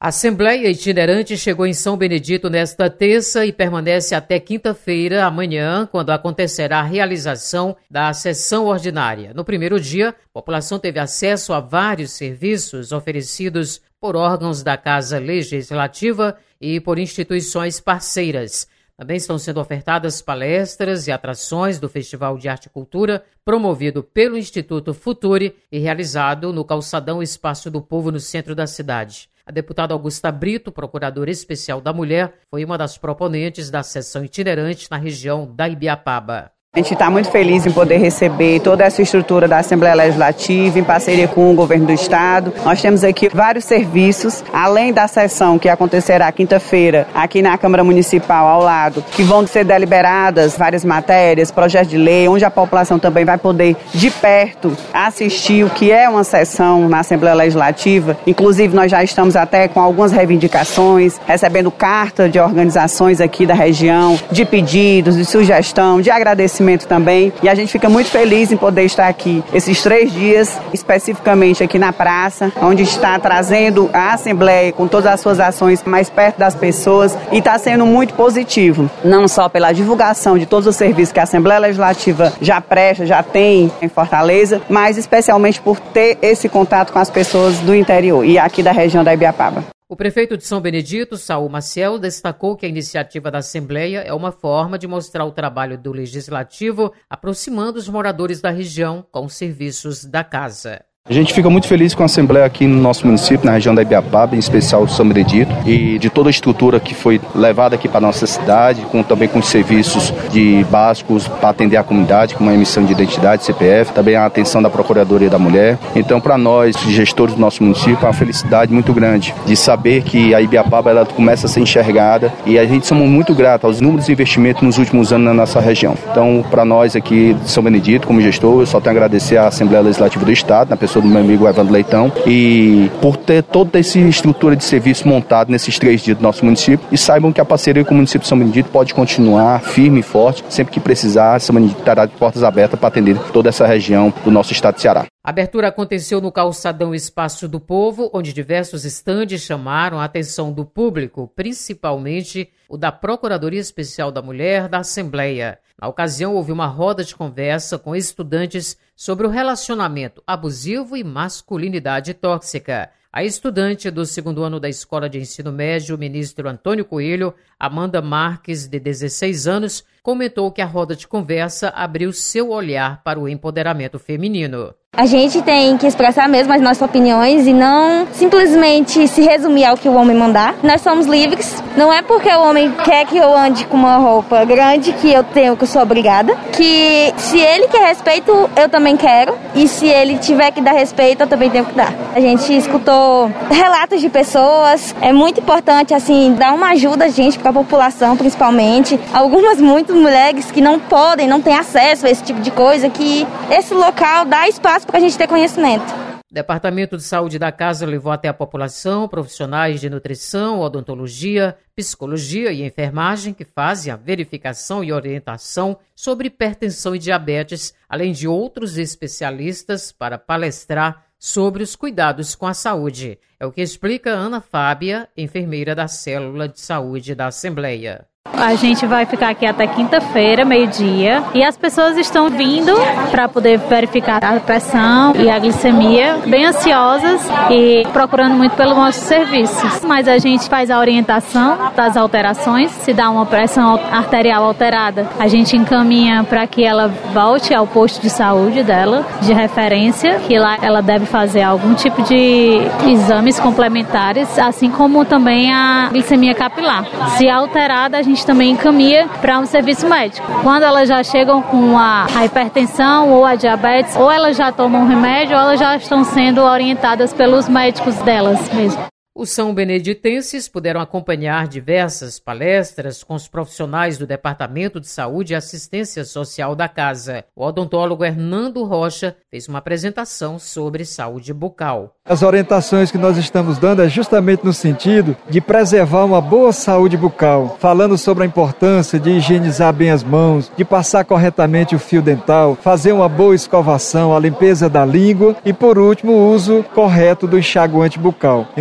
A Assembleia Itinerante chegou em São Benedito nesta terça e permanece até quinta-feira, amanhã, quando acontecerá a realização da sessão ordinária. No primeiro dia, a população teve acesso a vários serviços oferecidos por órgãos da Casa Legislativa e por instituições parceiras. Também estão sendo ofertadas palestras e atrações do Festival de Arte e Cultura, promovido pelo Instituto Futuri e realizado no Calçadão Espaço do Povo, no centro da cidade. A deputada Augusta Brito, procuradora especial da mulher, foi uma das proponentes da sessão itinerante na região da Ibiapaba. A gente está muito feliz em poder receber toda essa estrutura da Assembleia Legislativa em parceria com o Governo do Estado. Nós temos aqui vários serviços, além da sessão que acontecerá quinta-feira aqui na Câmara Municipal ao lado, que vão ser deliberadas várias matérias, projetos de lei, onde a população também vai poder de perto assistir o que é uma sessão na Assembleia Legislativa. Inclusive nós já estamos até com algumas reivindicações, recebendo carta de organizações aqui da região, de pedidos, de sugestão, de agradecimento também, e a gente fica muito feliz em poder estar aqui esses 3 dias, especificamente aqui na praça, onde está trazendo a Assembleia com todas as suas ações mais perto das pessoas, e está sendo muito positivo, não só pela divulgação de todos os serviços que a Assembleia Legislativa já presta, já tem em Fortaleza, mas especialmente por ter esse contato com as pessoas do interior e aqui da região da Ibiapaba. O prefeito de São Benedito, Saul Maciel, destacou que a iniciativa da Assembleia é uma forma de mostrar o trabalho do Legislativo, aproximando os moradores da região com os serviços da casa. A gente fica muito feliz com a Assembleia aqui no nosso município, na região da Ibiapaba, em especial São Benedito, e de toda a estrutura que foi levada aqui para a nossa cidade, também com os serviços de básicos para atender a comunidade, como a emissão de identidade, CPF, também a atenção da Procuradoria da Mulher. Então, para nós, gestores do nosso município, é uma felicidade muito grande de saber que a Ibiapaba ela começa a ser enxergada, e a gente somos muito gratos aos números de investimento nos últimos anos na nossa região. Então, para nós aqui de São Benedito, como gestor, eu só tenho a agradecer à Assembleia Legislativa do Estado, na pessoa do meu amigo Evandro Leitão, e por ter toda essa estrutura de serviço montada nesses 3 dias do nosso município, e saibam que a parceria com o município de São Benedito pode continuar firme e forte, sempre que precisar, São Benedito estará de portas abertas para atender toda essa região do nosso estado de Ceará. A abertura aconteceu no Calçadão Espaço do Povo, onde diversos estandes chamaram a atenção do público, principalmente o da Procuradoria Especial da Mulher da Assembleia. Na ocasião, houve uma roda de conversa com estudantes sobre o relacionamento abusivo e masculinidade tóxica. A estudante do 2º ano da Escola de Ensino Médio, o ministro Antônio Coelho, Amanda Marques, de 16 anos, comentou que a roda de conversa abriu seu olhar para o empoderamento feminino. A gente tem que expressar mesmo as nossas opiniões e não simplesmente se resumir ao que o homem mandar. Nós somos livres. Não é porque o homem quer que eu ande com uma roupa grande que eu sou obrigada. Que se ele quer respeito, eu também quero. E se ele tiver que dar respeito, eu também tenho que dar. A gente escutou relatos de pessoas. É muito importante, assim, dar uma ajuda, gente, para a população, principalmente. Algumas muitas mulheres que não têm acesso a esse tipo de coisa, que esse local dá espaço para a gente ter conhecimento. O Departamento de Saúde da Casa levou até a população profissionais de nutrição, odontologia, psicologia e enfermagem que fazem a verificação e orientação sobre hipertensão e diabetes, além de outros especialistas para palestrar sobre os cuidados com a saúde. É o que explica Ana Fábia, enfermeira da Célula de Saúde da Assembleia. A gente vai ficar aqui até quinta-feira, meio-dia, e as pessoas estão vindo para poder verificar a pressão e a glicemia, bem ansiosas e procurando muito pelos nossos serviços. Mas a gente faz a orientação das alterações, se dá uma pressão arterial alterada, a gente encaminha para que ela volte ao posto de saúde dela, de referência, que lá ela deve fazer algum tipo de exames complementares, assim como também a glicemia capilar. Se alterada, a gente também encaminha para um serviço médico. Quando elas já chegam com a hipertensão ou a diabetes, ou elas já tomam remédio, ou elas já estão sendo orientadas pelos médicos delas mesmo. Os são beneditenses puderam acompanhar diversas palestras com os profissionais do Departamento de Saúde e Assistência Social da Casa. O odontólogo Hernando Rocha fez uma apresentação sobre saúde bucal. As orientações que nós estamos dando é justamente no sentido de preservar uma boa saúde bucal, falando sobre a importância de higienizar bem as mãos, de passar corretamente o fio dental, fazer uma boa escovação, a limpeza da língua e, por último, o uso correto do enxaguante bucal. Então, tudo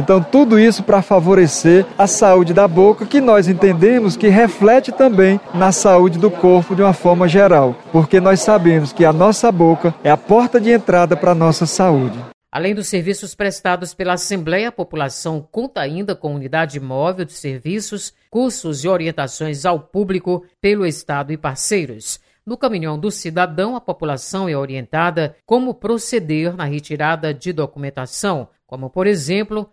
Tudo isso para favorecer a saúde da boca, que nós entendemos que reflete também na saúde do corpo de uma forma geral, porque nós sabemos que a nossa boca é a porta de entrada para a nossa saúde. Além dos serviços prestados pela Assembleia, a população conta ainda com unidade móvel de serviços, cursos e orientações ao público pelo Estado e parceiros. No Caminhão do Cidadão, a população é orientada como proceder na retirada de documentação, como, por exemplo,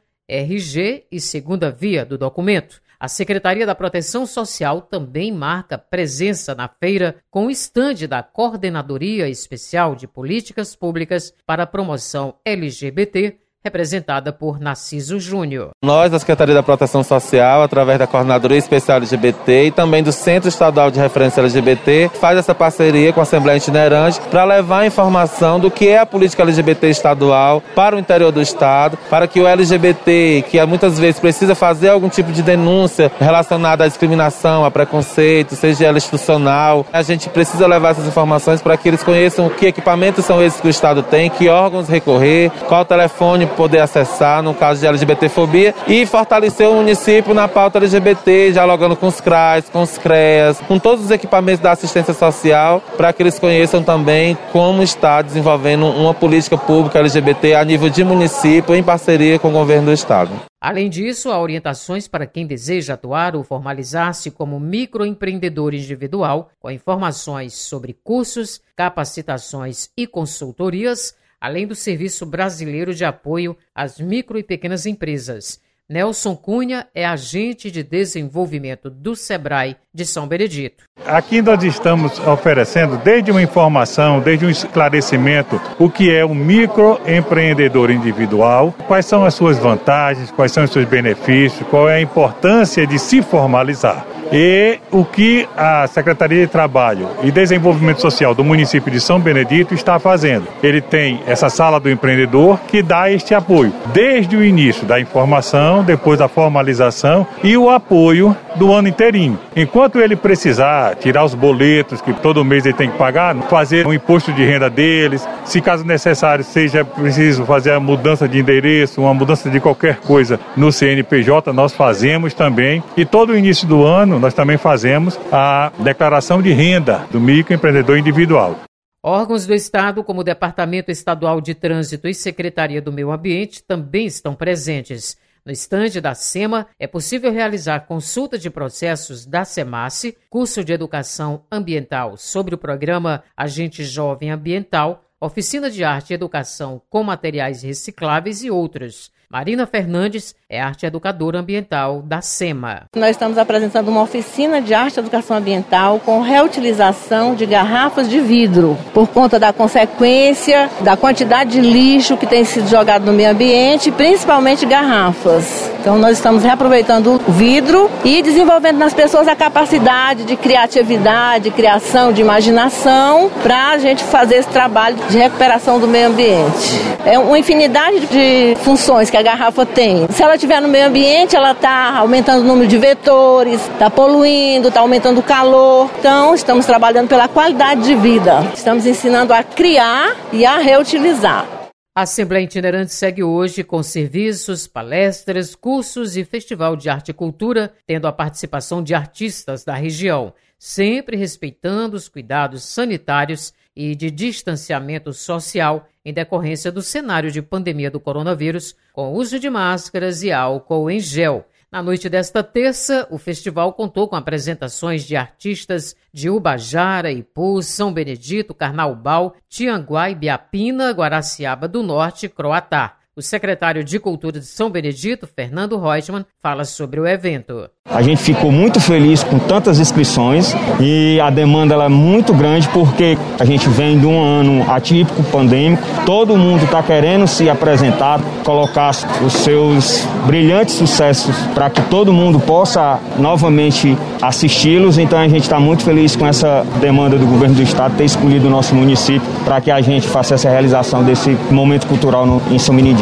RG e segunda via do documento. A Secretaria da Proteção Social também marca presença na feira com o estande da Coordenadoria Especial de Políticas Públicas para a Promoção LGBT, representada por Narciso Júnior. Nós, da Secretaria da Proteção Social, através da Coordenadoria Especial LGBT e também do Centro Estadual de Referência LGBT, faz essa parceria com a Assembleia Itinerante para levar a informação do que é a política LGBT estadual para o interior do Estado, para que o LGBT, que muitas vezes precisa fazer algum tipo de denúncia relacionada à discriminação, a preconceito, seja ela institucional, a gente precisa levar essas informações para que eles conheçam que equipamentos são esses que o Estado tem, que órgãos recorrer, qual telefone poder acessar no caso de LGBTfobia e fortalecer o município na pauta LGBT, dialogando com os CRAs, com os CREAs, com todos os equipamentos da assistência social, para que eles conheçam também como está desenvolvendo uma política pública LGBT a nível de município em parceria com o governo do Estado. Além disso, há orientações para quem deseja atuar ou formalizar-se como microempreendedor individual, com informações sobre cursos, capacitações e consultorias, além do Serviço Brasileiro de Apoio às Micro e Pequenas Empresas. Nelson Cunha é agente de desenvolvimento do SEBRAE de São Benedito. Aqui nós estamos oferecendo desde uma informação, desde um esclarecimento, o que é um microempreendedor individual, quais são as suas vantagens, quais são os seus benefícios, qual é a importância de se formalizar. E o que a Secretaria de Trabalho e Desenvolvimento Social do município de São Benedito está fazendo. Ele tem essa sala do empreendedor que dá este apoio, desde o início da informação, depois da formalização e o apoio do ano inteirinho. Enquanto ele precisar tirar os boletos que todo mês ele tem que pagar, fazer o imposto de renda deles, se caso necessário seja preciso fazer a mudança de endereço, uma mudança de qualquer coisa no CNPJ, nós fazemos também. E todo o início do ano nós também fazemos a declaração de renda do microempreendedor individual. Órgãos do Estado, como o Departamento Estadual de Trânsito e Secretaria do Meio Ambiente, também estão presentes. No estande da SEMA, é possível realizar consulta de processos da SEMASSE, curso de educação ambiental sobre o programa Agente Jovem Ambiental, oficina de arte e educação com materiais recicláveis e outros. Marina Fernandes é arte educadora ambiental da SEMA. Nós estamos apresentando uma oficina de arte e educação ambiental com reutilização de garrafas de vidro, por conta da consequência da quantidade de lixo que tem sido jogado no meio ambiente, principalmente garrafas. Então nós estamos reaproveitando o vidro e desenvolvendo nas pessoas a capacidade de criatividade, criação, de imaginação, para a gente fazer esse trabalho de recuperação do meio ambiente. É uma infinidade de funções que a garrafa tem. Se ela estiver no meio ambiente, ela está aumentando o número de vetores, está poluindo, está aumentando o calor. Então, estamos trabalhando pela qualidade de vida. Estamos ensinando a criar e a reutilizar. A Assembleia Itinerante segue hoje com serviços, palestras, cursos e festival de arte e cultura, tendo a participação de artistas da região, sempre respeitando os cuidados sanitários e de distanciamento social em decorrência do cenário de pandemia do coronavírus, com uso de máscaras e álcool em gel. Na noite desta terça, o festival contou com apresentações de artistas de Ubajara, Ipu, São Benedito, Carnaubal, Tianguá, Ibiapina, Guaraciaba do Norte e Croatá. O secretário de Cultura de São Benedito, Fernando Reutemann, fala sobre o evento. A gente ficou muito feliz com tantas inscrições e a demanda ela é muito grande porque a gente vem de um ano atípico, pandêmico. Todo mundo está querendo se apresentar, colocar os seus brilhantes sucessos para que todo mundo possa novamente assisti-los. Então a gente está muito feliz com essa demanda do governo do estado ter escolhido o nosso município para que a gente faça essa realização desse momento cultural em São Benedito.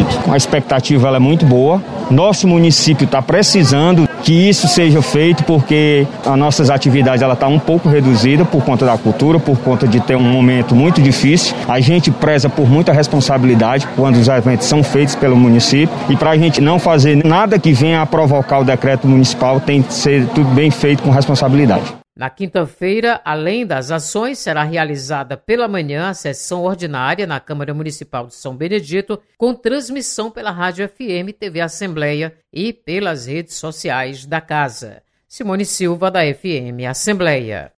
feito. A expectativa ela é muito boa. Nosso município está precisando que isso seja feito porque as nossas atividades ela está um pouco reduzida por conta da cultura, por conta de ter um momento muito difícil. A gente preza por muita responsabilidade quando os eventos são feitos pelo município e para a gente não fazer nada que venha a provocar o decreto municipal tem que ser tudo bem feito com responsabilidade. Na quinta-feira, além das ações, será realizada pela manhã a sessão ordinária na Câmara Municipal de São Benedito, com transmissão pela Rádio FM, TV Assembleia e pelas redes sociais da Casa. Simone Silva, da FM Assembleia.